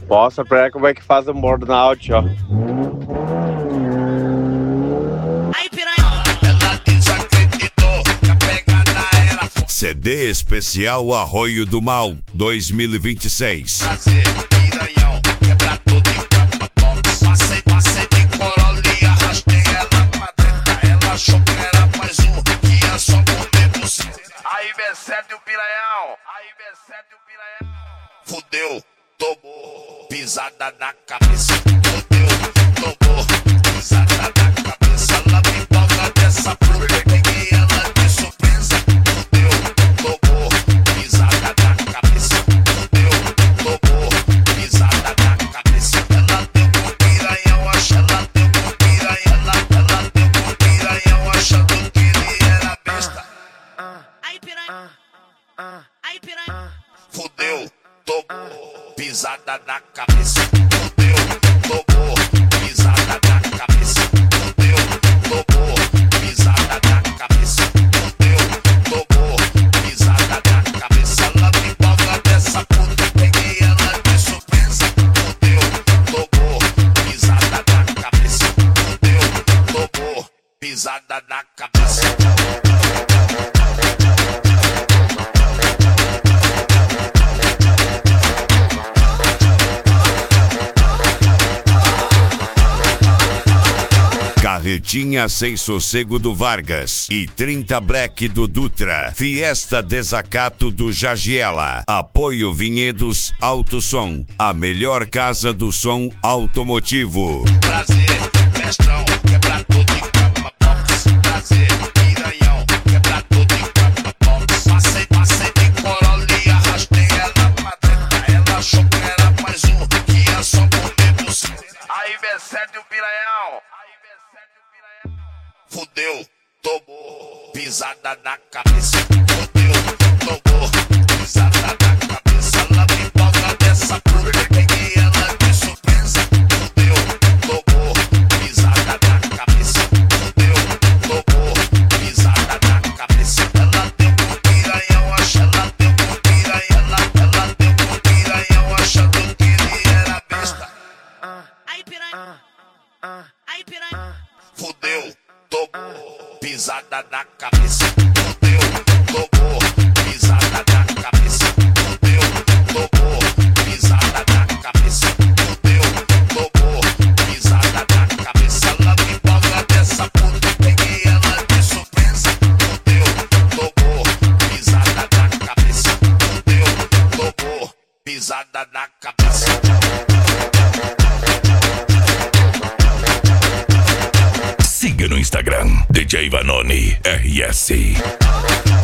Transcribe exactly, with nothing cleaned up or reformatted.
Mostra pra ela como é que faz o burnout, ó. Aí, piranha. Ela desacreditou que a pegada era C D especial Arroio do Mal dois mil e vinte e seis. fazer piranhão, quebrar tudo em capa box. Passei, passei de Corolla e arrastei ela pra dentro. Ela achou que era mais um, que ia só comer você. Aí, B sete o piranhão. Aí, B sete o piranhão. Fudeu, tomou, pisada na cabeça. Fudeu, tomou, pisada na cabeça. Ela me toca dessa fruta, peguei ela de surpresa. Fudeu, tomou, pisada na cabeça. Fudeu, tomou, pisada na cabeça. Ela deu com piranhão, acha, ela deu com piranhão. Ela, ela deu com piranhão, achando que ele era besta. Aí, piranha. Aí, piranha. Fudeu, tomou, pisada na cabeça. Fudeu, tomou, pisada na cabeça. Fudeu, tomou, pisada na cabeça. Fudeu, tomou, pisada na cabeça. Ela me toca dessa puta, peguei ela de surpresa. Fudeu, tomou, pisada na cabeça. Fudeu, tomou, pisada na cabeça. Carretinha Sem Sossego do Vargas e trinta Black do Dutra. Fiesta Desacato do Jagiela. Apoio Vinhedos Alto Som, a melhor casa do som automotivo. Prazer, mestrão, quebra tudo em capa box. Prazer, piranhão, quebra tudo em capa box. Passei, passei de Corolla e arrastei ela pra dentro. Ela achou que era mais um, que ia só comer você. Aí, B sete o piranhão. Fudeu, tomou, pisada na cabeça. Fudeu, tomou, pisada na cabeça. Ela me toca dessa puta, peguei ela de surpresa. Fudeu, tomou, pisada na cabeça. Fudeu, tomou, pisada na cabeça. Ela deu com piranhão, acha, ela deu com piranhão. Ela, ela deu com piranhão, achando que ele era besta. Aí, piranha. Aí, piranha. Fudeu, tomou, pisada na cabeça. Fudeu, tomou, pisada na cabeça. Fudeu, tomou, pisada na cabeça. Fudeu, tomou, pisada na cabeça. Ela me toca dessa puta, peguei ela de surpresa. Fudeu, tomou, pisada na cabeça. Fudeu, tomou, pisada na cabeça. Siga no Instagram, D J Vanoni R S.